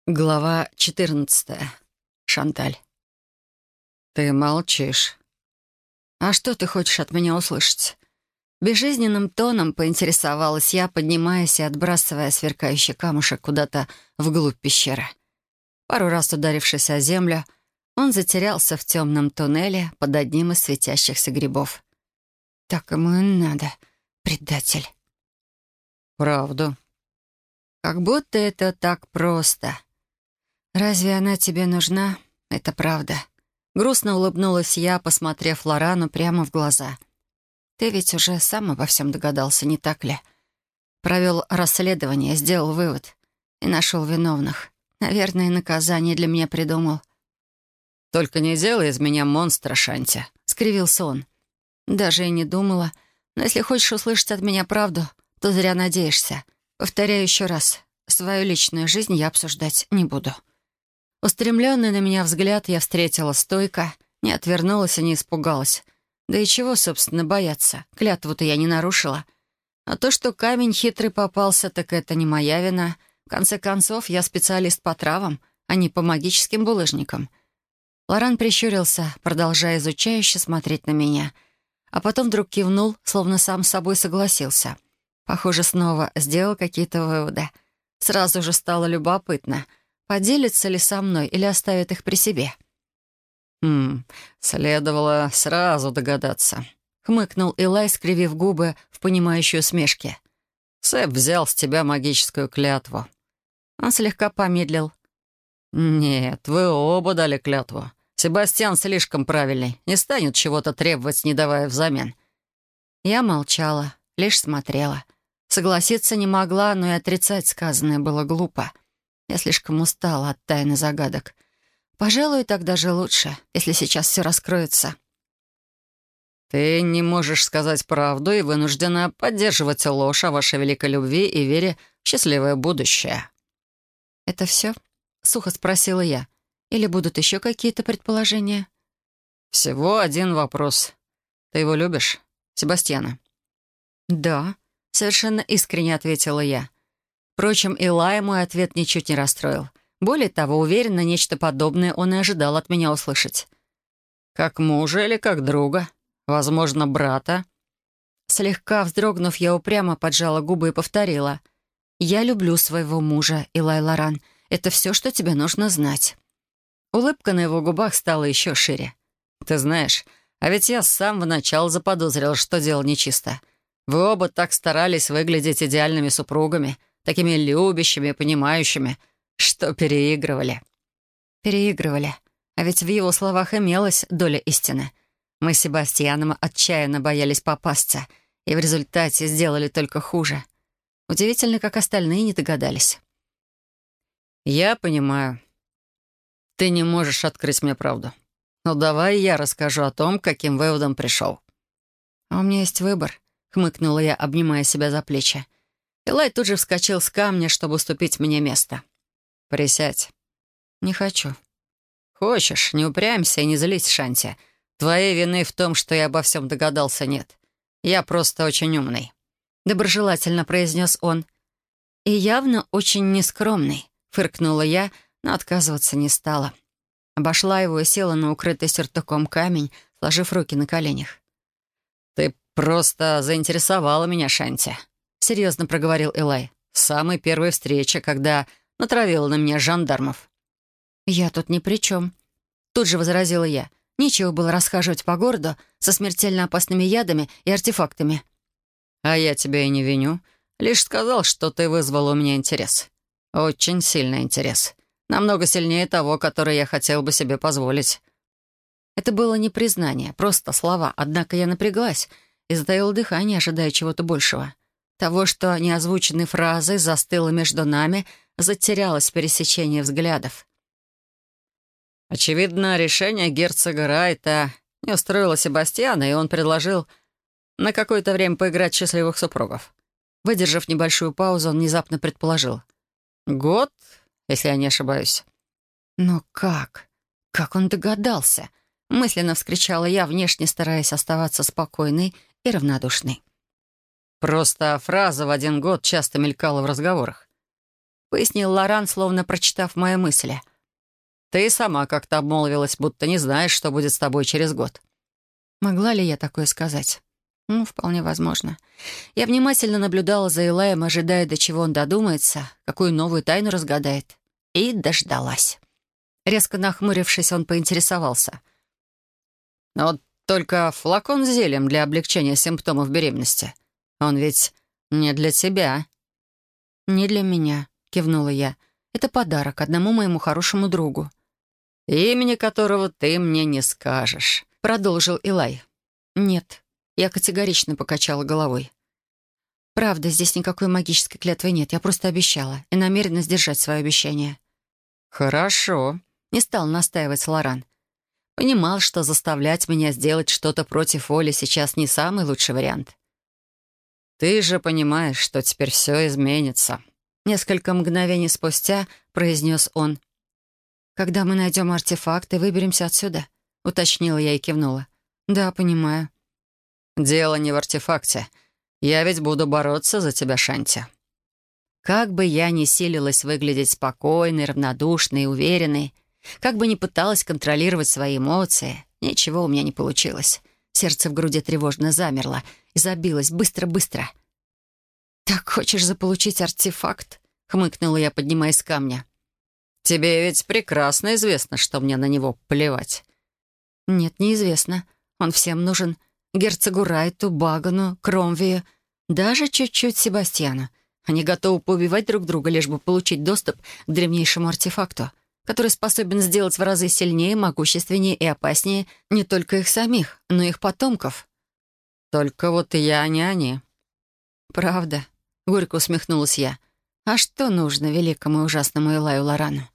Глава 14. Шанталь. «Ты молчишь. А что ты хочешь от меня услышать?» Безжизненным тоном поинтересовалась я, поднимаясь и отбрасывая сверкающий камушек куда-то вглубь пещеры. Пару раз ударившись о землю, он затерялся в темном туннеле под одним из светящихся грибов. «Так ему и надо, предатель». «Правду». «Как будто это так просто». «Разве она тебе нужна? Это правда». Грустно улыбнулась я, посмотрев Лорану прямо в глаза. «Ты ведь уже сам обо всем догадался, не так ли? Провел расследование, сделал вывод и нашел виновных. Наверное, наказание для меня придумал». «Только не делай из меня монстра, Шанти», — скривился он. «Даже и не думала. Но если хочешь услышать от меня правду, то зря надеешься. Повторяю еще раз, свою личную жизнь я обсуждать не буду». Устремленный на меня взгляд я встретила стойко, не отвернулась и не испугалась. Да и чего, собственно, бояться? Клятву-то я не нарушила. А то, что камень хитрый попался, так это не моя вина. В конце концов, я специалист по травам, а не по магическим булыжникам. Лоран прищурился, продолжая изучающе смотреть на меня. А потом вдруг кивнул, словно сам с собой согласился. Похоже, снова сделал какие-то выводы. Сразу же стало любопытно — поделится ли со мной или оставит их при себе? Следовало сразу догадаться», — хмыкнул Илай, скривив губы в понимающей усмешке. «Сэп взял с тебя магическую клятву». Он слегка помедлил. «Нет, вы оба дали клятву. Себастьян слишком правильный, не станет чего-то требовать, не давая взамен». Я молчала, лишь смотрела. Согласиться не могла, но и отрицать сказанное было глупо. Я слишком устала от тайны загадок. Пожалуй, так даже лучше, если сейчас все раскроется. «Ты не можешь сказать правду и вынуждена поддерживать ложь о вашей великой любви и вере в счастливое будущее». «Это все?» — сухо спросила я. «Или будут еще какие-то предположения?» «Всего один вопрос. Ты его любишь, Себастьяна?» «Да», — совершенно искренне ответила я. Впрочем, Илая мой ответ ничуть не расстроил. Более того, уверенно, нечто подобное он и ожидал от меня услышать. «Как мужа или как друга? Возможно, брата?» Слегка вздрогнув, я упрямо поджала губы и повторила. «Я люблю своего мужа, Илай Лоран. Это все, что тебе нужно знать». Улыбка на его губах стала еще шире. «Ты знаешь, а ведь я с самого начала заподозрил, что дело нечисто. Вы оба так старались выглядеть идеальными супругами, такими любящими и понимающими, что переигрывали». Переигрывали. А ведь в его словах имелась доля истины. Мы с Себастьяном отчаянно боялись попасться, и в результате сделали только хуже. Удивительно, как остальные не догадались. «Я понимаю. Ты не можешь открыть мне правду. Но давай я расскажу о том, к каким выводам пришел». «А у меня есть выбор», — хмыкнула я, обнимая себя за плечи. Илай тут же вскочил с камня, чтобы уступить мне место. «Присядь». «Не хочу». «Хочешь, не упрямься и не злись, Шанти. Твоей вины в том, что я обо всем догадался, нет. Я просто очень умный», — доброжелательно произнес он. «И явно очень нескромный», — фыркнула я, но отказываться не стала. Обошла его и села на укрытый сюртуком камень, сложив руки на коленях. «Ты просто заинтересовала меня, Шанти», — серьезно проговорил Илай. «С самой первой встречи, когда натравила на меня жандармов». «Я тут ни при чем», — тут же возразила я. «Нечего было расхаживать по городу со смертельно опасными ядами и артефактами». «А я тебя и не виню. Лишь сказал, что ты вызвал у меня интерес. Очень сильный интерес. Намного сильнее того, который я хотел бы себе позволить». Это было не признание, просто слова, однако я напряглась и затаила дыхание, ожидая чего-то большего. Того, что неозвученной фразой застыло между нами, затерялось в пересечении взглядов. Очевидно, решение герцога Райта не устроило Себастьяна, и он предложил на какое-то время поиграть в счастливых супругов. Выдержав небольшую паузу, он внезапно предположил. «Год, если я не ошибаюсь». «Но как? Как он догадался?» Мысленно вскричала я, внешне стараясь оставаться спокойной и равнодушной. «Просто фраза «в один год» часто мелькала в разговорах. пояснил Лоран, словно прочитав мои мысли. «Ты сама как-то обмолвилась, будто не знаешь, что будет с тобой через год». Могла ли я такое сказать? Вполне возможно. Я внимательно наблюдала за Илаем, ожидая, до чего он додумается, какую новую тайну разгадает. И дождалась. Резко нахмурившись, он поинтересовался. «Но вот только флакон с зельем для облегчения симптомов беременности. Он ведь не для тебя». «Не для меня», — кивнула я. «Это подарок одному моему хорошему другу». «Имени которого ты мне не скажешь», — продолжил Илай. «Нет». Я категорично покачала головой. «Правда, здесь никакой магической клятвы нет. Я просто обещала и намерена сдержать свое обещание». «Хорошо», — не стал настаивать Лоран. Понимал, что заставлять меня сделать что-то против воли сейчас не самый лучший вариант. «Ты же понимаешь, что теперь все изменится», — несколько мгновений спустя произнес он. «Когда мы найдем артефакт и выберемся отсюда?» — уточнила я и кивнула. «Да, понимаю». «Дело не в артефакте. Я ведь буду бороться за тебя, Шанти». Как бы я ни силилась выглядеть спокойной, равнодушной и уверенной, как бы ни пыталась контролировать свои эмоции, ничего у меня не получилось. Сердце в груди тревожно замерло и забилось быстро-быстро. «Так хочешь заполучить артефакт?» — хмыкнула я, поднимаясь с камня. «Тебе ведь прекрасно известно, что мне на него плевать». «Нет, неизвестно. Он всем нужен. Герцогу Райту, Багану, Кромвею, даже чуть-чуть Себастьяну. Они готовы поубивать друг друга, лишь бы получить доступ к древнейшему артефакту, который способен сделать в разы сильнее, могущественнее и опаснее не только их самих, но и их потомков». «Только вот я не они». «Правда?» — горько усмехнулась я. «А что нужно великому и ужасному Илаю Лорану?»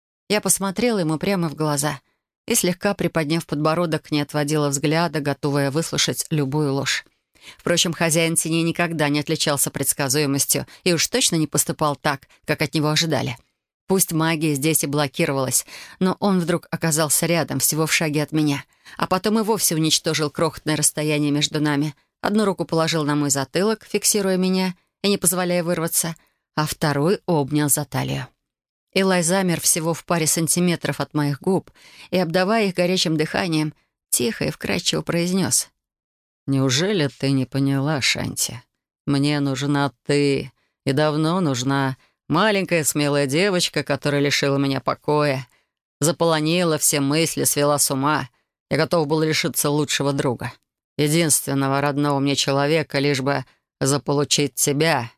Я посмотрела ему прямо в глаза и, слегка приподняв подбородок, не отводила взгляда, готовая выслушать любую ложь. Впрочем, хозяин теней никогда не отличался предсказуемостью и уж точно не поступал так, как от него ожидали. Пусть магия здесь и блокировалась, но он вдруг оказался рядом, всего в шаге от меня, а потом и вовсе уничтожил крохотное расстояние между нами. Одну руку положил на мой затылок, фиксируя меня и не позволяя вырваться, а второй обнял за талию. Илай замер всего в паре сантиметров от моих губ и, обдавая их горячим дыханием, тихо и вкрадчиво произнес. «Неужели ты не поняла, Шанти? Мне нужна ты, и давно нужна маленькая смелая девочка, которая лишила меня покоя, заполонила все мысли, свела с ума. Я готов был лишиться лучшего друга, единственного родного мне человека, лишь бы заполучить тебя.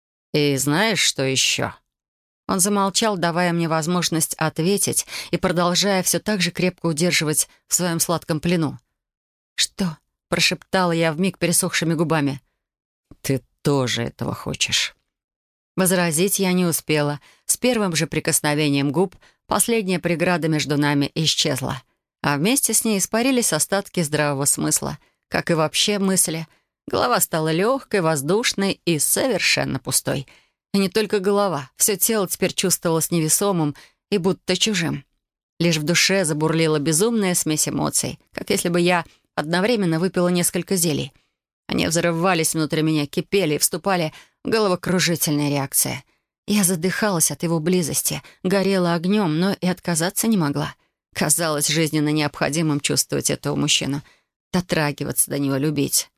И знаешь, что еще?» Он замолчал, давая мне возможность ответить и продолжая все так же крепко удерживать в своем сладком плену. «Что?» — прошептала я вмиг пересохшими губами. «Ты тоже этого хочешь». Возразить я не успела. С первым же прикосновением губ последняя преграда между нами исчезла, а вместе с ней испарились остатки здравого смысла, как и вообще мысли. Голова стала легкой, воздушной и совершенно пустой. И не только голова, все тело теперь чувствовалось невесомым и будто чужим. Лишь в душе забурлила безумная смесь эмоций, как если бы я одновременно выпила несколько зелий. Они взрывались внутри меня, кипели и вступали в головокружительные реакции. Я задыхалась от его близости, горела огнем, но и отказаться не могла. Казалось жизненно необходимым чувствовать этого мужчину, дотрагиваться до него, любить.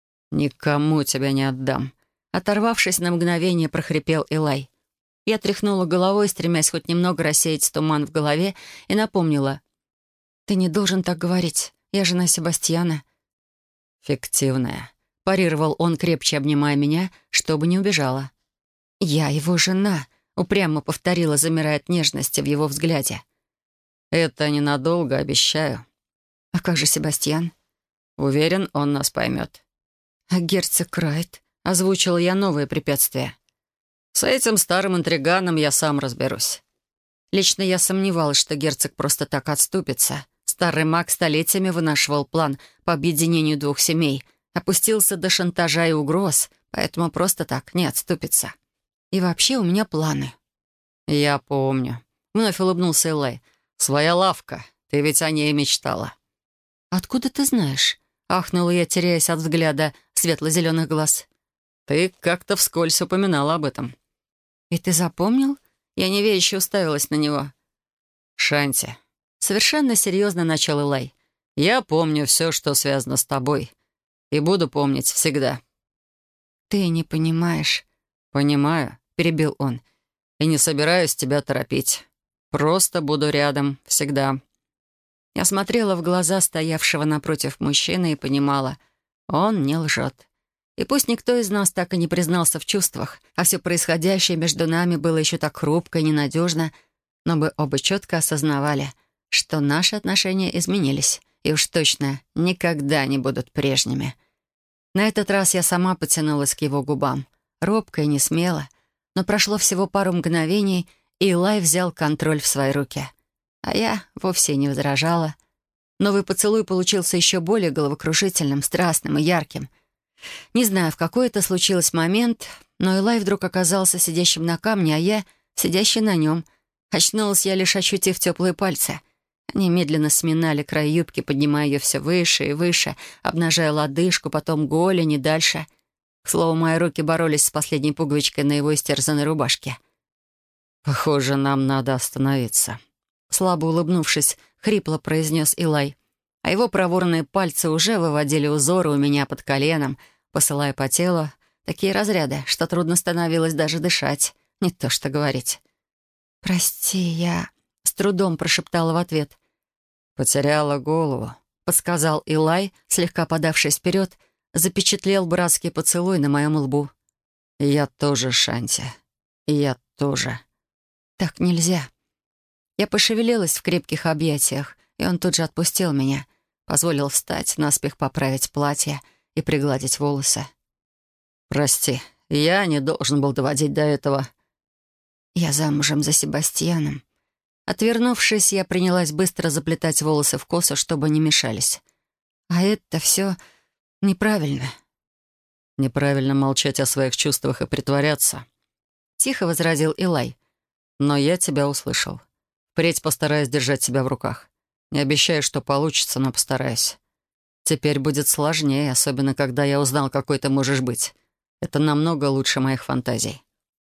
«Никому тебя не отдам», — оторвавшись на мгновение, прохрипел Илай. Я тряхнула головой, стремясь хоть немного рассеять туман в голове, и напомнила. «Ты не должен так говорить. Я жена Себастьяна». «Фиктивная», — парировал он, крепче обнимая меня, чтобы не убежала. «Я его жена», — упрямо повторила, замирая от нежности в его взгляде. «Это ненадолго, обещаю». «А как же Себастьян?» «Уверен, он нас поймет». «А герцог Райт?» — озвучила я новые препятствия. «С этим старым интриганом я сам разберусь». Лично я сомневалась, что герцог просто так отступится. Старый маг столетиями вынашивал план по объединению двух семей, опустился до шантажа и угроз, поэтому просто так не отступится. И вообще у меня планы. «Я помню», — вновь улыбнулся Элай. «Своя лавка. Ты ведь о ней мечтала». «Откуда ты знаешь?» — ахнула я, теряясь от взгляда светло-зеленых глаз. «Ты как-то вскользь упоминала об этом». «И ты запомнил?» Я неверяще уставилась на него. «Шанти», — совершенно серьезно начал Илай, «я помню все, что связано с тобой, и буду помнить всегда». «Ты не понимаешь». «Понимаю», — перебил он, «и не собираюсь тебя торопить. Просто буду рядом всегда». Я смотрела в глаза стоявшего напротив мужчины и понимала, он не лжет. И пусть никто из нас так и не признался в чувствах, а все происходящее между нами было еще так хрупко и ненадежно, но мы оба четко осознавали, что наши отношения изменились и уж точно никогда не будут прежними. На этот раз я сама потянулась к его губам, робко и несмело, но прошло всего пару мгновений, и Илай взял контроль в свои руки. А я вовсе не возражала. Новый поцелуй получился еще более головокружительным, страстным и ярким. Не знаю, в какой это случилось момент, но Илай вдруг оказался сидящим на камне, а я — сидящей на нем. Очнулась я, лишь ощутив теплые пальцы. Они медленно сминали край юбки, поднимая ее все выше и выше, обнажая лодыжку, потом голень и дальше. К слову, мои руки боролись с последней пуговичкой на его истерзанной рубашке. «Похоже, нам надо остановиться», — слабо улыбнувшись, хрипло произнес Илай. А его проворные пальцы уже выводили узоры у меня под коленом, посылая по телу такие разряды, что трудно становилось даже дышать, не то что говорить. «Прости, я...» — с трудом прошептала в ответ. «Потеряла голову», — подсказал Илай, слегка подавшись вперед, запечатлел братский поцелуй на моем лбу. «Я тоже, Шанти. Я тоже». «Так нельзя». Я пошевелилась в крепких объятиях, и он тут же отпустил меня, позволил встать, наспех поправить платье и пригладить волосы. «Прости, я не должен был доводить до этого». «Я замужем за Себастьяном». Отвернувшись, я принялась быстро заплетать волосы в косу, чтобы не мешались. А это все неправильно. «Неправильно молчать о своих чувствах и притворяться», — тихо возразил Илай. «Но я тебя услышал. Впредь постараюсь держать себя в руках. Не обещаю, что получится, но постараюсь. Теперь будет сложнее, особенно когда я узнал, какой ты можешь быть. Это намного лучше моих фантазий».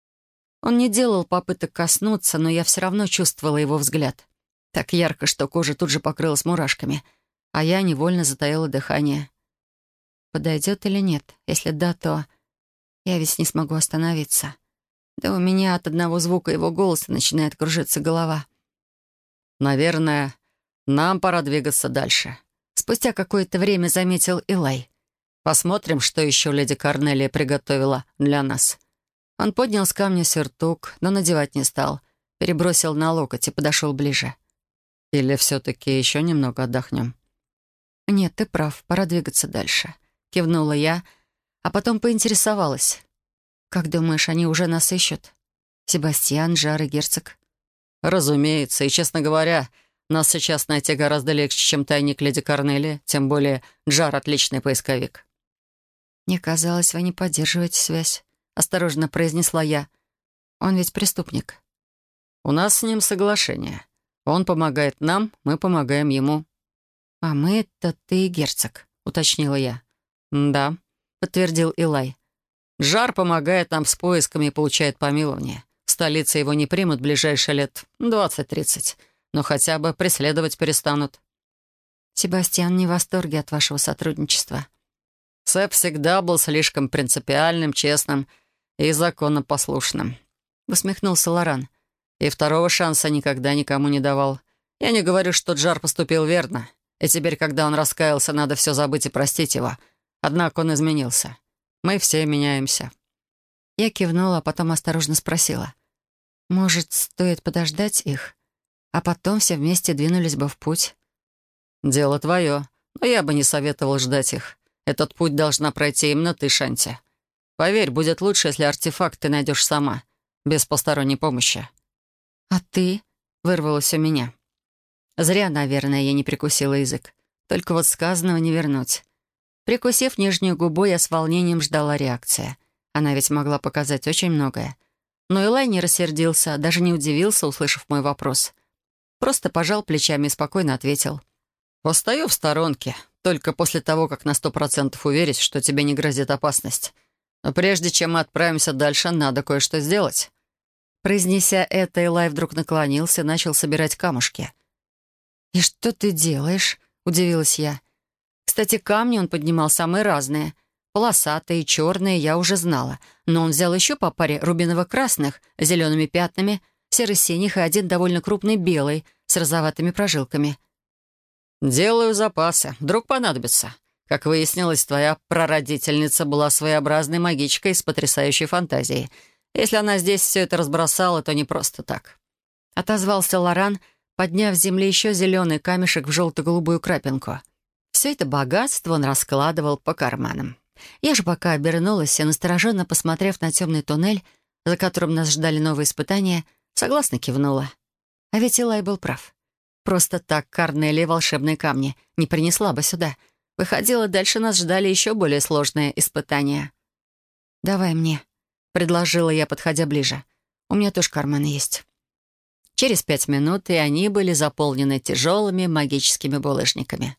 Он не делал попыток коснуться, но я все равно чувствовала его взгляд. Так ярко, что кожа тут же покрылась мурашками, а я невольно затаила дыхание. Подойдет или нет? Если да, то я ведь не смогу остановиться. Да у меня от одного звука его голоса начинает кружиться голова. «Наверное, нам пора двигаться дальше», — спустя какое-то время заметил Илай. «Посмотрим, что еще леди Корнелия приготовила для нас». Он поднял с камня сюртук, но надевать не стал. Перебросил на локоть и подошел ближе. «Или все-таки еще немного отдохнем?» «Нет, ты прав, пора двигаться дальше», — кивнула я, а потом поинтересовалась. «Как думаешь, они уже нас ищут? Себастьян, Жар и герцог?» «Разумеется, и, честно говоря, нас сейчас найти гораздо легче, чем тайник леди Корнелии, тем более Джар — отличный поисковик». «Мне казалось, вы не поддерживаете связь», — осторожно произнесла я. «Он ведь преступник». «У нас с ним соглашение. Он помогает нам, мы помогаем ему». «А мы — это ты и герцог», — уточнила я. «Да», — подтвердил Илай. «Жар помогает нам с поисками и получает помилование. В столице его не примут в ближайшие лет 20-30, но хотя бы преследовать перестанут». «Себастьян не в восторге от вашего сотрудничества». Сэп всегда был слишком принципиальным, честным и законопослушным. Усмехнулся Лоран. И второго шанса никогда никому не давал. Я не говорю, что Джар поступил верно. И теперь, когда он раскаялся, надо все забыть и простить его. Однако он изменился. Мы все меняемся. Я кивнула, а потом осторожно спросила. «Может, стоит подождать их, а потом все вместе двинулись бы в путь?» «Дело твое, но я бы не советовал ждать их. Этот путь должна пройти именно ты, Шанти. Поверь, будет лучше, если артефакт ты найдешь сама, без посторонней помощи». «А ты?» — вырвалось у меня. Зря, наверное, я не прикусила язык. Только вот сказанного не вернуть. Прикусив нижнюю губу, я с волнением ждала реакции. Она ведь могла показать очень многое. Но Илай не рассердился, даже не удивился, услышав мой вопрос. Просто пожал плечами и спокойно ответил. «Постою в сторонке, только после того, как на 100% уверюсь, что тебе не грозит опасность. Но прежде чем мы отправимся дальше, надо кое-что сделать». Произнеся это, Элай вдруг наклонился и начал собирать камушки. «И что ты делаешь?» — удивилась я. Кстати, камни он поднимал самые разные. Полосатые, черные я уже знала, но он взял еще по паре рубиново-красных с зелеными пятнами, серо-синих и один довольно крупный белый с розоватыми прожилками. «Делаю запасы. Вдруг понадобится. Как выяснилось, твоя прародительница была своеобразной магичкой с потрясающей фантазией. Если она здесь все это разбросала, то не просто так». Отозвался Лоран, подняв с земли еще зеленый камешек в желто-голубую крапинку. Все это богатство он раскладывал по карманам. Я же пока обернулась и, настороженно посмотрев на темный туннель, за которым нас ждали новые испытания, согласно кивнула. А ведь Элай был прав. Просто так Корнелия волшебные камни не принесла бы сюда. Выходило, дальше нас ждали еще более сложные испытания. «Давай мне», — предложила я, подходя ближе. «У меня тоже карманы есть». Через 5 минут и они были заполнены тяжелыми магическими булыжниками.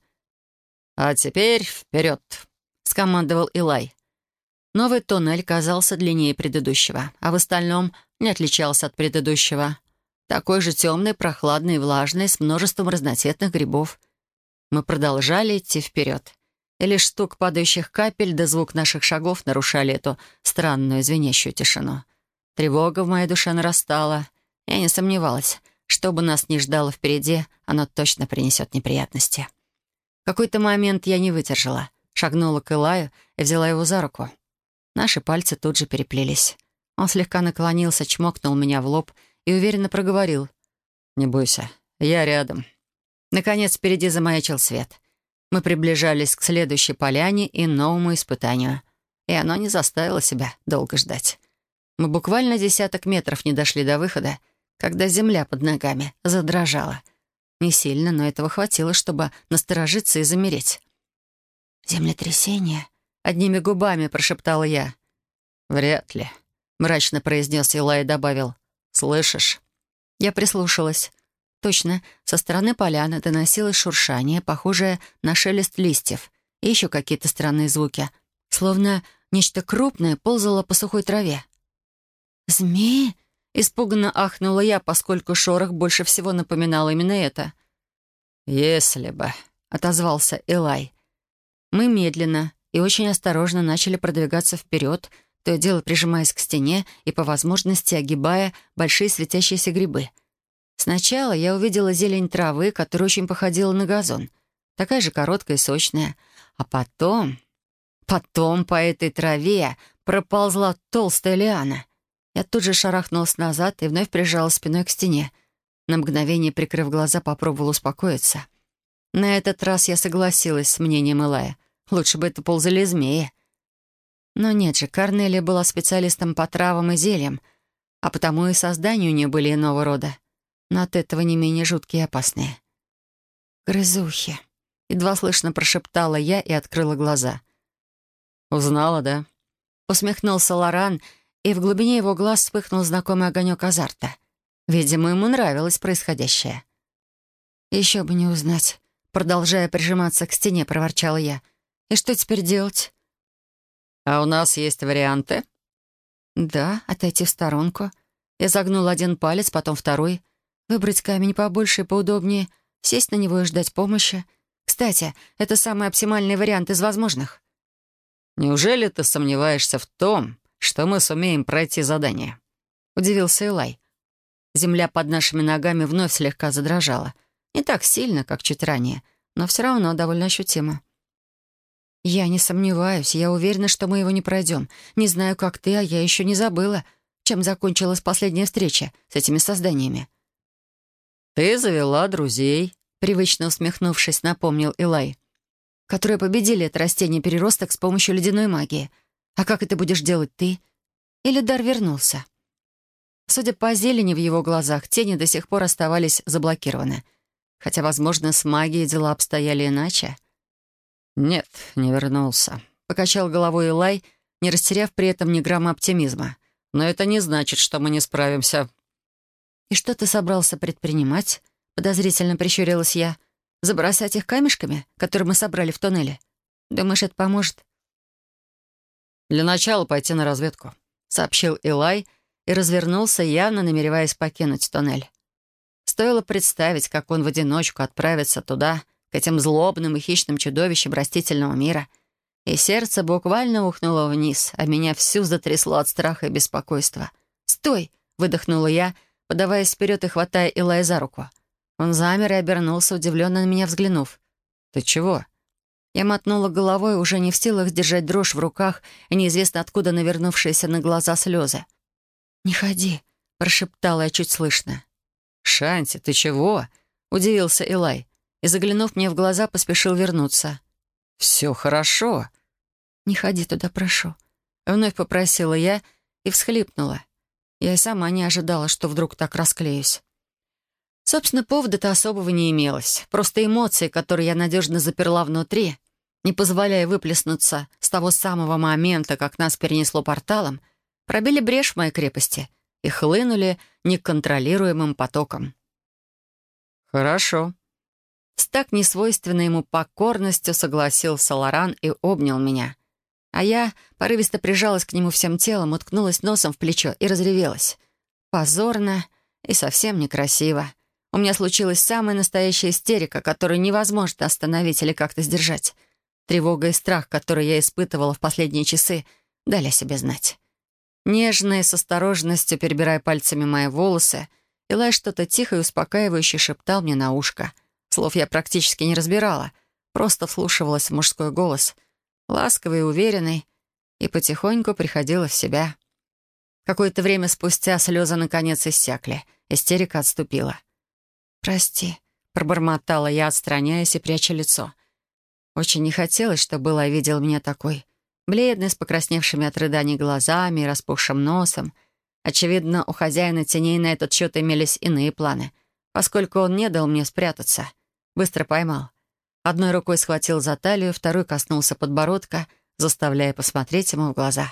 «А теперь вперед!» — скомандовал Элай. Новый туннель казался длиннее предыдущего, а в остальном не отличался от предыдущего. Такой же темный, прохладный и влажный, с множеством разноцветных грибов. Мы продолжали идти вперед. И лишь стук падающих капель да звук наших шагов нарушали эту странную звенящую тишину. Тревога в моей душе нарастала. Я не сомневалась, что бы нас ни ждало впереди, оно точно принесет неприятности. В какой-то момент я не выдержала, шагнула к Элаю и взяла его за руку. Наши пальцы тут же переплелись. Он слегка наклонился, чмокнул меня в лоб и уверенно проговорил: «Не бойся, я рядом». Наконец, впереди замаячил свет. Мы приближались к следующей поляне и новому испытанию. И оно не заставило себя долго ждать. Мы буквально десяток метров не дошли до выхода, когда земля под ногами задрожала. Не сильно, но этого хватило, чтобы насторожиться и замереть. «Землетрясение?» — одними губами прошептала я. «Вряд ли», — мрачно произнес Элай и добавил: «Слышишь?» Я прислушалась. Точно, со стороны поляны доносилось шуршание, похожее на шелест листьев, и еще какие-то странные звуки, словно нечто крупное ползало по сухой траве. «Змеи?» — испуганно ахнула я, поскольку шорох больше всего напоминал именно это. «Если бы», — отозвался Элай. Мы медленно и очень осторожно начали продвигаться вперед, то и дело прижимаясь к стене и, по возможности, огибая большие светящиеся грибы. Сначала я увидела зелень травы, которая очень походила на газон, такая же короткая и сочная. А потом по этой траве проползла толстая лиана. Я тут же шарахнулась назад и вновь прижала спиной к стене. На мгновение, прикрыв глаза, попробовала успокоиться. На этот раз я согласилась с мнением Элая. Лучше бы это ползали змеи. Но нет же, Корнелия была специалистом по травам и зельям, а потому и создания у нее были иного рода, но от этого не менее жуткие и опасные. «Грызухи», — едва слышно прошептала я и открыла глаза. «Узнала, да?» Усмехнулся Лоран, и в глубине его глаз вспыхнул знакомый огонек азарта. Видимо, ему нравилось происходящее. «Еще бы не узнать», — продолжая прижиматься к стене, проворчала я. «И что теперь делать?» «А у нас есть варианты?» «Да, отойти в сторонку». Я загнула один палец, потом второй. Выбрать камень побольше и поудобнее, сесть на него и ждать помощи. Кстати, это самый оптимальный вариант из возможных. «Неужели ты сомневаешься в том, что мы сумеем пройти задание?» — удивился Элай. Земля под нашими ногами вновь слегка задрожала. Не так сильно, как чуть ранее, но все равно довольно ощутимо. «Я не сомневаюсь, я уверена, что мы его не пройдем. Не знаю, как ты, а я еще не забыла, чем закончилась последняя встреча с этими созданиями». «Ты завела друзей», — привычно усмехнувшись, напомнил Элай. «Которые победили это растение-переросток с помощью ледяной магии. А как это будешь делать ты? Или дар вернулся?» Судя по зелени в его глазах, тени до сих пор оставались заблокированы. Хотя, возможно, с магией дела обстояли иначе. «Нет, не вернулся», — покачал головой Элай, не растеряв при этом ни грамма оптимизма. «Но это не значит, что мы не справимся». «И что ты собрался предпринимать?» — подозрительно прищурилась я. «Забросать их камешками, которые мы собрали в туннеле? Думаешь, это поможет?» «Для начала пойти на разведку», — сообщил Элай и развернулся, явно намереваясь покинуть тоннель. Стоило представить, как он в одиночку отправится туда, к этим злобным и хищным чудовищам растительного мира, и сердце буквально ухнуло вниз, а меня всю затрясло от страха и беспокойства. «Стой!» — выдохнула я, подаваясь вперед и хватая Илая за руку. Он замер и обернулся, удивленно на меня взглянув. «Ты чего?» Я мотнула головой, уже не в силах сдержать дрожь в руках и неизвестно откуда навернувшиеся на глаза слезы. «Не ходи», — прошептала я чуть слышно. «Шанти, ты чего?» — удивился Илай и, заглянув мне в глаза, поспешил вернуться. «Все хорошо». «Не ходи туда, прошу», — вновь попросила я и всхлипнула. Я и сама не ожидала, что вдруг так расклеюсь. Собственно, повода-то особого не имелось. Просто эмоции, которые я надежно заперла внутри, не позволяя выплеснуться с того самого момента, как нас перенесло порталом, пробили брешь в моей крепости и хлынули неконтролируемым потоком. «Хорошо». С так несвойственной ему покорностью согласился Лоран и обнял меня. А я порывисто прижалась к нему всем телом, уткнулась носом в плечо и разревелась. Позорно и совсем некрасиво. У меня случилась самая настоящая истерика, которую невозможно остановить или как-то сдержать. Тревога и страх, которые я испытывала в последние часы, дали о себе знать. Нежно и с осторожностью, перебирая пальцами мои волосы, Илай что-то тихо и успокаивающе шептал мне на ушко. Слов я практически не разбирала, просто вслушивалась в мужской голос, ласковый и уверенный, и потихоньку приходила в себя. Какое-то время спустя слезы наконец иссякли, истерика отступила. «Прости», — пробормотала я, отстраняясь и пряча лицо. Очень не хотелось, чтобы Илай видел меня такой, бледной, с покрасневшими от рыданий глазами и распухшим носом. Очевидно, у хозяина теней на этот счет имелись иные планы, поскольку он не дал мне спрятаться. Быстро поймал. Одной рукой схватил за талию, второй коснулся подбородка, заставляя посмотреть ему в глаза.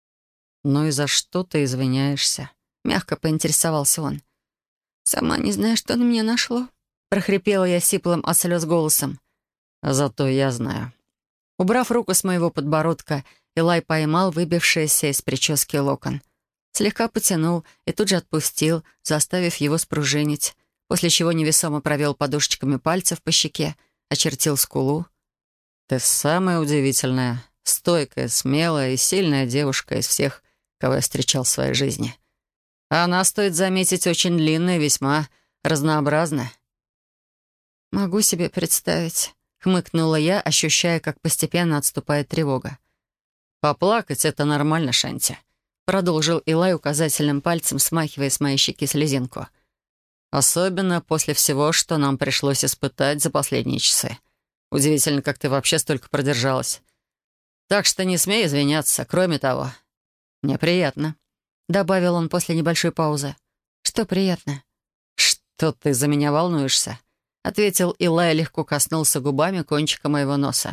«Ну и за что ты извиняешься?» — мягко поинтересовался он. «Сама не знаю, что на меня нашло», — прохрипела я сиплым от слез голосом. «Зато я знаю». Убрав руку с моего подбородка, Илай поймал выбившийся из прически локон. Слегка потянул и тут же отпустил, заставив его спружинить, после чего невесомо провел подушечками пальцев по щеке, очертил скулу. «Ты самая удивительная, стойкая, смелая и сильная девушка из всех, кого я встречал в своей жизни. А она, стоит заметить, очень длинная и весьма разнообразная». «Могу себе представить», — хмыкнула я, ощущая, как постепенно отступает тревога. «Поплакать — это нормально, Шанти», — продолжил Илай указательным пальцем, смахивая с моей щеки слезинку. «Особенно после всего, что нам пришлось испытать за последние часы. Удивительно, как ты вообще столько продержалась. Так что не смей извиняться. Кроме того, мне приятно», — добавил он после небольшой паузы. «Что приятно?» «Что ты за меня волнуешься?» — ответил Илай, легко коснулся губами кончика моего носа.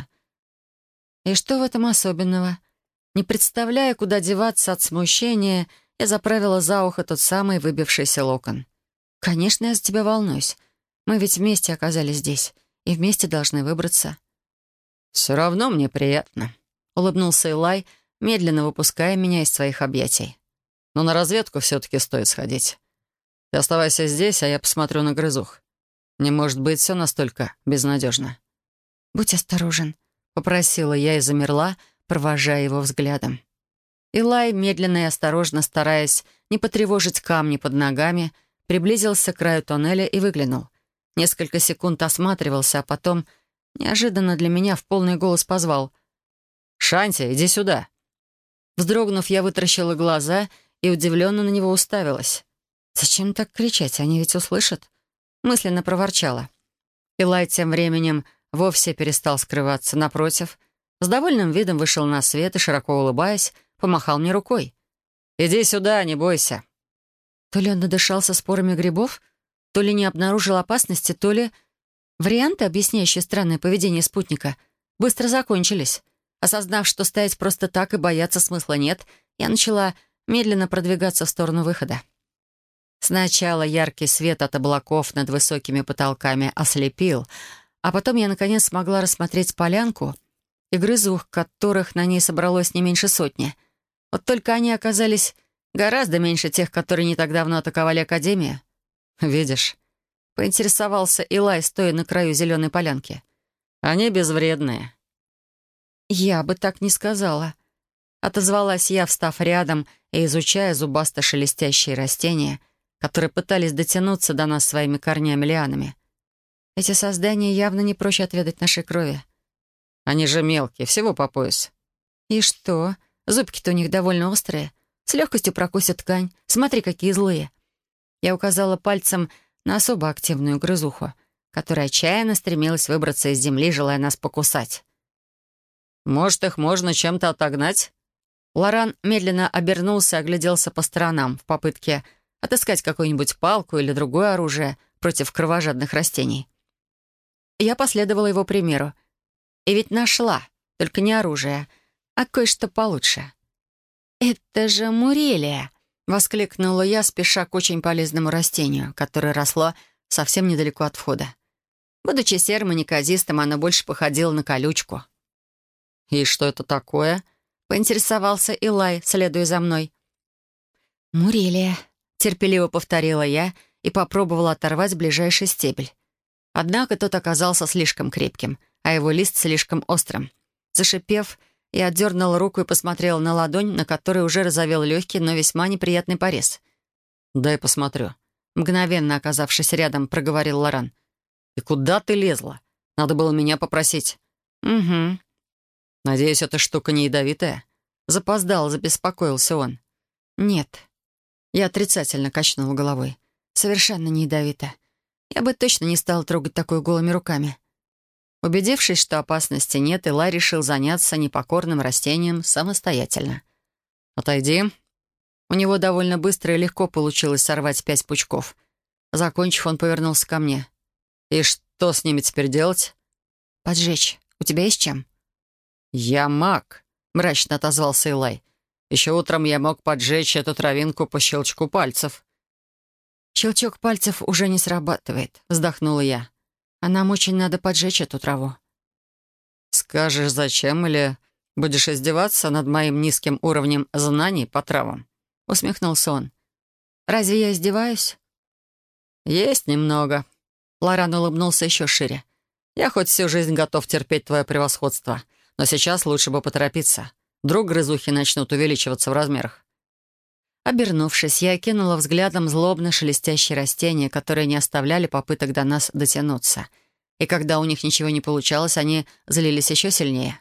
«И что в этом особенного?» Не представляя, куда деваться от смущения, я заправила за ухо тот самый выбившийся локон. «Конечно, я за тебя волнуюсь. Мы ведь вместе оказались здесь, и вместе должны выбраться». «Все равно мне приятно», — улыбнулся Илай, медленно выпуская меня из своих объятий. «Но на разведку все-таки стоит сходить. Ты оставайся здесь, а я посмотрю на грызух. Не может быть все настолько безнадежно». «Будь осторожен», — попросила я и замерла, провожая его взглядом. Илай, медленно и осторожно, стараясь не потревожить камни под ногами, приблизился к краю тоннеля и выглянул. Несколько секунд осматривался, а потом, неожиданно для меня, в полный голос позвал: «Шанти, иди сюда!» Вздрогнув, я вытаращила глаза и удивленно на него уставилась. «Зачем так кричать? Они ведь услышат?» Мысленно проворчала. Илай тем временем вовсе перестал скрываться. Напротив, с довольным видом вышел на свет и, широко улыбаясь, помахал мне рукой. «Иди сюда, не бойся». То ли он надышался спорами грибов, то ли не обнаружил опасности, то ли... Варианты, объясняющие странное поведение спутника, быстро закончились. Осознав, что стоять просто так и бояться смысла нет, я начала медленно продвигаться в сторону выхода. Сначала яркий свет от облаков над высокими потолками ослепил, а потом я, наконец, смогла рассмотреть полянку и грызух, которых на ней собралось не меньше сотни. Вот только они оказались Гораздо меньше тех, которые не так давно атаковали Академию. Видишь, Поинтересовался Илай, стоя на краю зеленой полянки. они безвредные. «Я бы так не сказала», — отозвалась я, встав рядом и изучая зубасто-шелестящие растения, которые пытались дотянуться до нас своими корнями-лианами. Эти создания явно не проще отведать нашей крови. Они же мелкие, всего по пояс. И что? Зубки-то у них довольно острые. С легкостью прокусят ткань. Смотри, какие злые. Я указала пальцем на особо активную грызуху, которая отчаянно стремилась выбраться из земли, желая нас покусать. Может, их можно чем-то отогнать? Лоран медленно обернулся и огляделся по сторонам в попытке отыскать какую-нибудь палку или другое оружие против кровожадных растений. Я последовала его примеру. И ведь нашла, только не оружие, а кое-что получше. «Это же мурелия!» — воскликнула я, спеша к очень полезному растению, которое росло совсем недалеко от входа. Будучи серым и неказистым, оно больше походило на колючку. И что это такое? Поинтересовался Илай, следуя за мной. «Мурелия», — терпеливо повторила я и попробовала оторвать ближайший стебель. Однако тот оказался слишком крепким, а его лист слишком острым. Зашипев, я отдернула руку и посмотрела на ладонь, на которой уже разовел легкий, но весьма неприятный порез. «Дай посмотрю», — мгновенно оказавшись рядом, проговорил Лоран. «И куда ты лезла? Надо было меня попросить». «Угу». «Надеюсь, эта штука не ядовитая?» Запоздал, забеспокоился он. «Нет». Я отрицательно качнула головой. «Совершенно не ядовито. Я бы точно не стала трогать такое голыми руками». Убедившись, что опасности нет, Илай решил заняться непокорным растением самостоятельно. «Отойди». У него довольно быстро и легко получилось сорвать 5 пучков. Закончив, он повернулся ко мне. «И что с ними теперь делать?» «Поджечь. У тебя есть чем?» «Я маг», — мрачно отозвался Илай. «Еще утром я мог поджечь эту травинку по щелчку пальцев». «Щелчок пальцев уже не срабатывает», — вздохнула я. «А нам очень надо поджечь эту траву». «Скажешь, зачем, или будешь издеваться над моим низким уровнем знаний по травам?» — усмехнулся он. «Разве я издеваюсь?» «Есть немного». Лоран улыбнулся еще шире. «Я хоть всю жизнь готов терпеть твое превосходство, но сейчас лучше бы поторопиться. Вдруг грызухи начнут увеличиваться в размерах». Обернувшись, я окинула взглядом злобно шелестящие растения, которые не оставляли попыток до нас дотянуться. И когда у них ничего не получалось, они злились еще сильнее.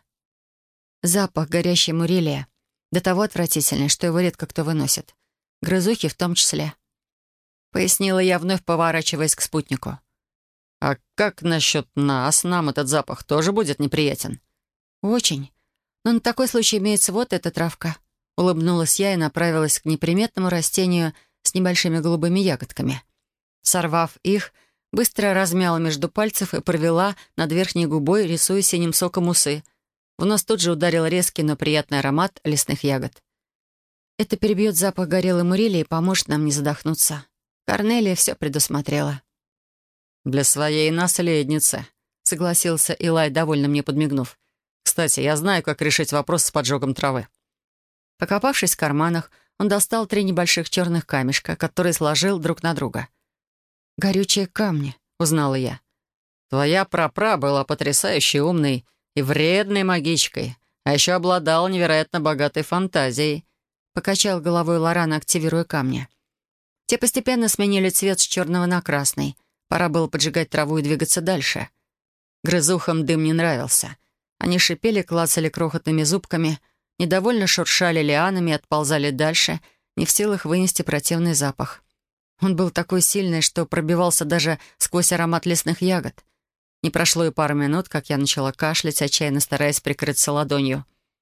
Запах горящей мурелии до того отвратительный, что его редко кто выносит. Грызухи в том числе. Пояснила я, вновь поворачиваясь к спутнику. «А как насчет нас? Нам этот запах тоже будет неприятен?» «Очень. Но на такой случай имеется вот эта травка». Улыбнулась я и направилась к неприметному растению с небольшими голубыми ягодками. Сорвав их, быстро размяла между пальцев и провела над верхней губой, рисуя синим соком усы. В нос тут же ударил резкий, но приятный аромат лесных ягод. Это перебьет запах горелой мурелии и поможет нам не задохнуться. Корнелия все предусмотрела. «Для своей наследницы», — согласился Илай, довольно мне подмигнув. «Кстати, я знаю, как решить вопрос с поджогом травы». Покопавшись в карманах, он достал 3 небольших черных камешка, которые сложил друг на друга. «Горючие камни», — узнала я. «Твоя прапра была потрясающе умной и вредной магичкой, а еще обладала невероятно богатой фантазией», — покачал головой Лоран, активируя камни. Те постепенно сменили цвет с черного на красный. Пора было поджигать траву и двигаться дальше. Грызухам дым не нравился. Они шипели, клацали крохотными зубками, недовольно шуршали лианами и отползали дальше, не в силах вынести противный запах. Он был такой сильный, что пробивался даже сквозь аромат лесных ягод. Не прошло и пары минут, как я начала кашлять, отчаянно стараясь прикрыться ладонью.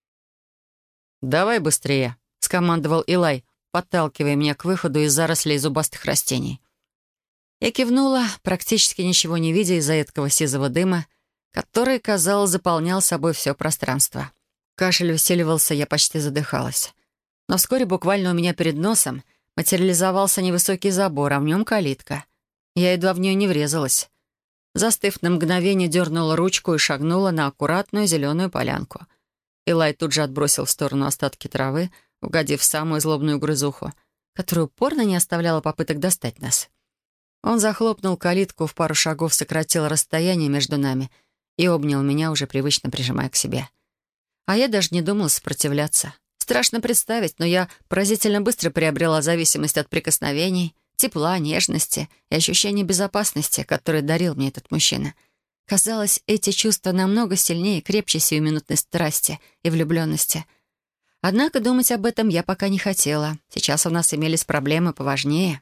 «Давай быстрее», — скомандовал Илай, подталкивая меня к выходу из зарослей зубастых растений. Я кивнула, практически ничего не видя из-за едкого сизого дыма, который, казалось, заполнял собой все пространство. Кашель усиливался, я почти задыхалась. Но вскоре буквально у меня перед носом материализовался невысокий забор, а в нем калитка. Я едва в нее не врезалась. Застыв на мгновение, дернула ручку и шагнула на аккуратную зеленую полянку. Илай тут же отбросил в сторону остатки травы, угодив в самую злобную грызуху, которая упорно не оставляла попыток достать нас. Он захлопнул калитку, в пару шагов сократил расстояние между нами и обнял меня, уже привычно прижимая к себе. А я даже не думала сопротивляться. Страшно представить, но я поразительно быстро приобрела зависимость от прикосновений, тепла, нежности и ощущения безопасности, которые дарил мне этот мужчина. Казалось, эти чувства намного сильнее и крепче сиюминутной страсти и влюбленности. Однако думать об этом я пока не хотела. Сейчас у нас имелись проблемы поважнее.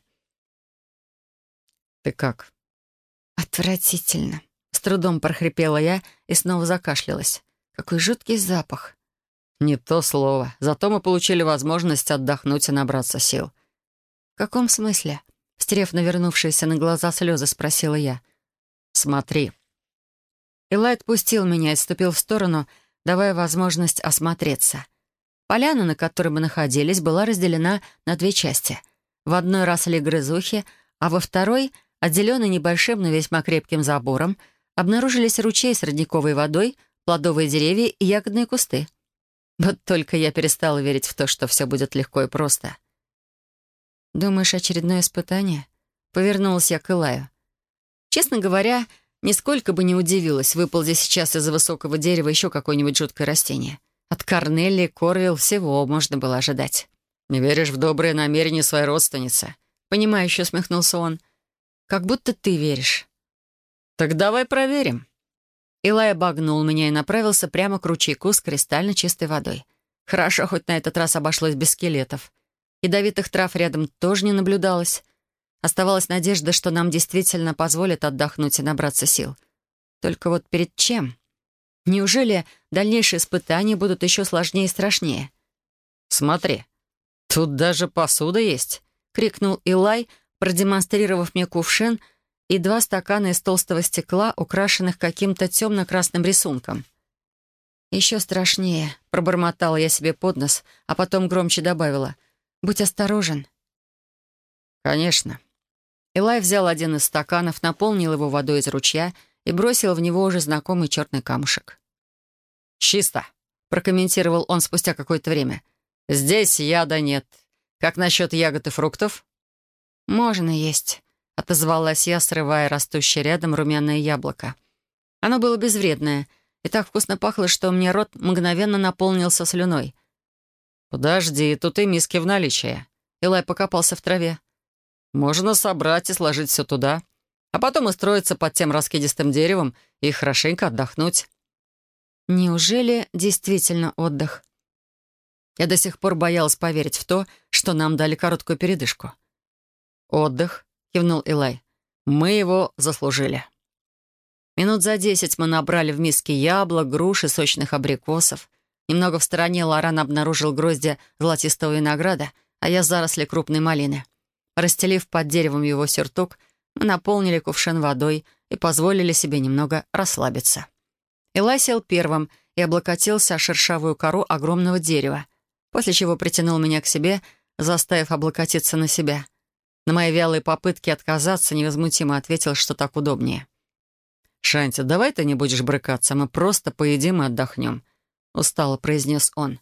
«Ты как?» «Отвратительно», — с трудом прохрипела я и снова закашлялась. «Какой жуткий запах». «Не то слово. Зато мы получили возможность отдохнуть и набраться сил». «В каком смысле?» — стерев навернувшиеся на глаза слезы, спросила я. «Смотри». Илай отпустил меня и отступил в сторону, давая возможность осмотреться. Поляна, на которой мы находились, была разделена на две части. В одной росли грызухи, а во второй, отделенной небольшим, но весьма крепким забором, обнаружились ручей с родниковой водой, плодовые деревья и ягодные кусты. Вот только я перестала верить в то, что все будет легко и просто. «Думаешь, очередное испытание?» Повернулась я к Илаю. Честно говоря, нисколько бы не удивилась, выползи сейчас из-за высокого дерева еще какое-нибудь жуткое растение. От Корнелии, Корвилл всего можно было ожидать. «Не веришь в добрые намерения своей родственницы?» Понимающе усмехнулся он. «Как будто ты веришь». «Так давай проверим». Илай обогнул меня и направился прямо к ручейку с кристально чистой водой. Хорошо, хоть на этот раз обошлось без скелетов. Ядовитых трав рядом тоже не наблюдалось. Оставалась надежда, что нам действительно позволят отдохнуть и набраться сил. Только вот перед чем? Неужели дальнейшие испытания будут еще сложнее и страшнее? «Смотри, тут даже посуда есть», — крикнул Илай, продемонстрировав мне кувшин и два стакана из толстого стекла, украшенных каким-то темно-красным рисунком. «Еще страшнее», — пробормотала я себе под нос, а потом громче добавила. «Будь осторожен». «Конечно». Илай взял один из стаканов, наполнил его водой из ручья и бросил в него уже знакомый черный камушек. «Чисто», — прокомментировал он спустя какое-то время. «Здесь яда нет. Как насчет ягод и фруктов?» «Можно есть», — отозвалась я, срывая растущее рядом румяное яблоко. Оно было безвредное и так вкусно пахло, что мне рот мгновенно наполнился слюной. «Подожди, тут и миски в наличии». Илай покопался в траве. «Можно собрать и сложить все туда, а потом устроиться под тем раскидистым деревом и хорошенько отдохнуть». Неужели действительно отдых? Я до сих пор боялась поверить в то, что нам дали короткую передышку. «Отдых», — кивнул Илай. «Мы его заслужили». Минут за 10 мы набрали в миске яблок, груш и сочных абрикосов. Немного в стороне Лоран обнаружил гроздья золотистого винограда, а я заросли крупной малины. Расстелив под деревом его сюртук, мы наполнили кувшин водой и позволили себе немного расслабиться. Илай сел первым и облокотился о шершавую кору огромного дерева, после чего притянул меня к себе, заставив облокотиться на себя. На мои вялые попытки отказаться невозмутимо ответил, что так удобнее. «Шанти, давай ты не будешь брыкаться, мы просто поедим и отдохнем», — устало произнес он.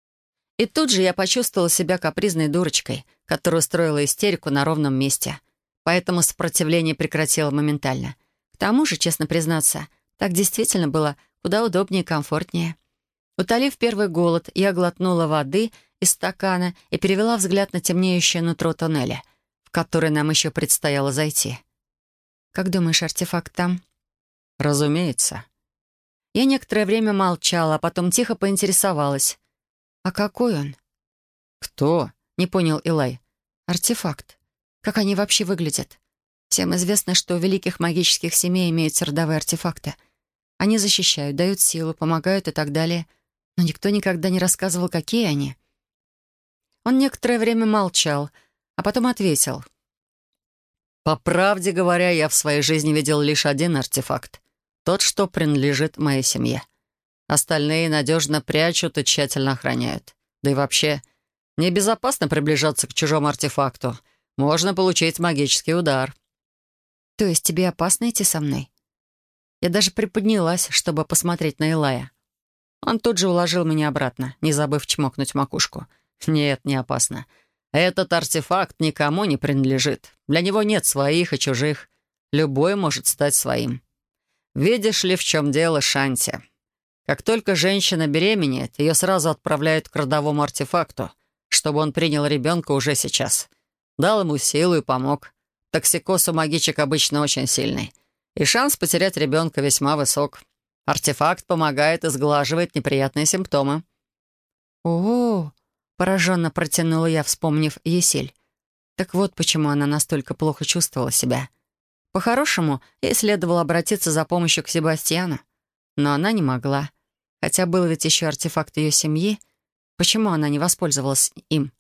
И тут же я почувствовала себя капризной дурочкой, которая устроила истерику на ровном месте. Поэтому сопротивление прекратило моментально. К тому же, честно признаться, так действительно было куда удобнее и комфортнее. Утолив первый голод, я глотнула воды из стакана и перевела взгляд на темнеющее нутро тоннеля, в который нам еще предстояло зайти. «Как думаешь, артефакт там?» «Разумеется». Я некоторое время молчала, а потом тихо поинтересовалась. «А какой он?» «Кто?» — не понял Илай. «Артефакт. Как они вообще выглядят? Всем известно, что у великих магических семей имеются родовые артефакты. Они защищают, дают силу, помогают и так далее. Но никто никогда не рассказывал, какие они». Он некоторое время молчал, а потом ответил. «По правде говоря, я в своей жизни видел лишь один артефакт. Тот, что принадлежит моей семье. Остальные надежно прячут и тщательно охраняют. Да и вообще, небезопасно приближаться к чужому артефакту. Можно получить магический удар». «То есть тебе опасно идти со мной?» Я даже приподнялась, чтобы посмотреть на Илая. Он тут же уложил меня обратно, не забыв чмокнуть макушку. «Нет, не опасно. Этот артефакт никому не принадлежит. Для него нет своих и чужих. Любой может стать своим. Видишь ли, в чем дело, Шанти? Как только женщина беременеет, ее сразу отправляют к родовому артефакту, чтобы он принял ребенка уже сейчас. Дал ему силу и помог. Токсикоз у магичек обычно очень сильный. И шанс потерять ребенка весьма высок. Артефакт помогает и сглаживает неприятные симптомы. «О-о-о!» — пораженно протянула я, вспомнив Есель. Так вот почему она настолько плохо чувствовала себя. По-хорошему, ей следовало обратиться за помощью к Себастьяну. Но она не могла. Хотя был ведь еще артефакт ее семьи. Почему она не воспользовалась им?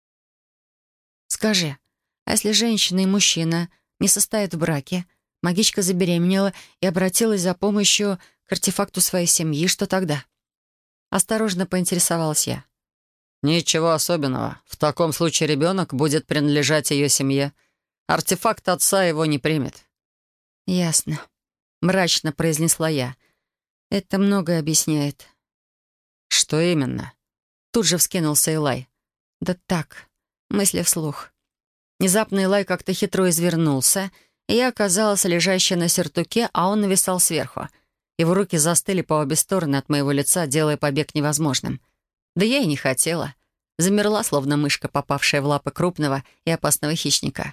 «Скажи, а если женщина и мужчина не состоят в браке, магичка забеременела и обратилась за помощью к артефакту своей семьи, что тогда?» Осторожно поинтересовалась я. Ничего особенного. В таком случае ребенок будет принадлежать ее семье. Артефакт отца его не примет. «Ясно», — мрачно произнесла я. «Это многое объясняет». Что именно? Тут же вскинулся Элай. «Да так, мысли вслух». Внезапно Элай как-то хитро извернулся, и я оказалась лежащая на сюртуке, а он нависал сверху. Его руки застыли по обе стороны от моего лица, делая побег невозможным. Да я и не хотела. Замерла, словно мышка, попавшая в лапы крупного и опасного хищника.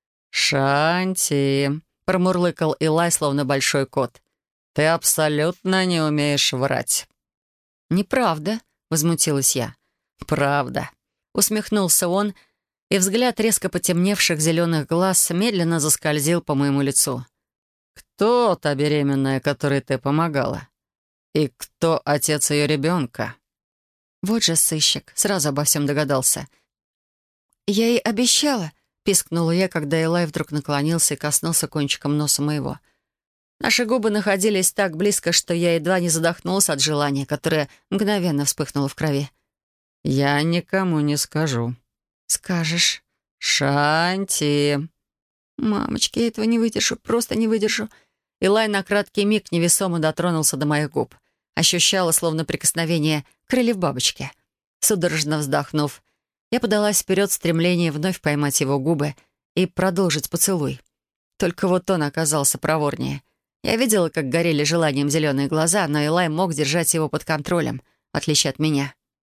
«Шанти», — промурлыкал Элай, словно большой кот. «Ты абсолютно не умеешь врать». «Неправда», — возмутилась я. «Правда», — усмехнулся он, и взгляд резко потемневших зеленых глаз медленно заскользил по моему лицу. «Кто та беременная, которой ты помогала? И кто отец ее ребенка?» Вот же сыщик, сразу обо всем догадался. «Я ей обещала», — пискнула я, когда Элай вдруг наклонился и коснулся кончиком носа моего. Наши губы находились так близко, что я едва не задохнулась от желания, которое мгновенно вспыхнуло в крови. «Я никому не скажу». «Скажешь». «Шанти». «Мамочки, я этого не выдержу, просто не выдержу». Элай на краткий миг невесомо дотронулся до моих губ. Ощущала, словно прикосновение крыльев бабочки. Судорожно вздохнув, я подалась вперед в стремлении вновь поймать его губы и продолжить поцелуй. Только вот он оказался проворнее. Я видела, как горели желанием зеленые глаза, но Элай мог держать его под контролем, в отличие от меня.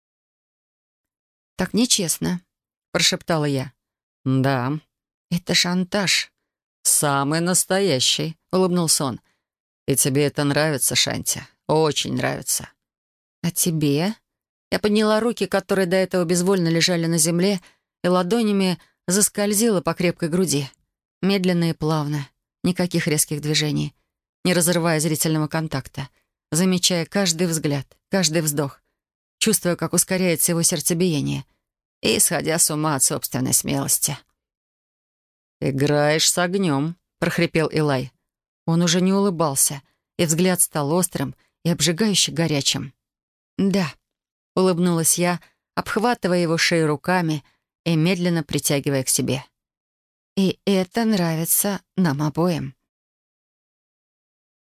«Так нечестно», — прошептала я. «Да». «Это шантаж». «Самый настоящий», — улыбнулся он. «И тебе это нравится, Шанти? Очень нравится». «А тебе?» Я подняла руки, которые до этого безвольно лежали на земле, и ладонями заскользила по крепкой груди. Медленно и плавно, никаких резких движений, не разрывая зрительного контакта, замечая каждый взгляд, каждый вздох, чувствуя, как ускоряется его сердцебиение, и сходя с ума от собственной смелости. «Играешь с огнем», — прохрипел Элай. Он уже не улыбался, и взгляд стал острым и обжигающе горячим. «Да», — улыбнулась я, обхватывая его шею руками и медленно притягивая к себе. «И это нравится нам обоим».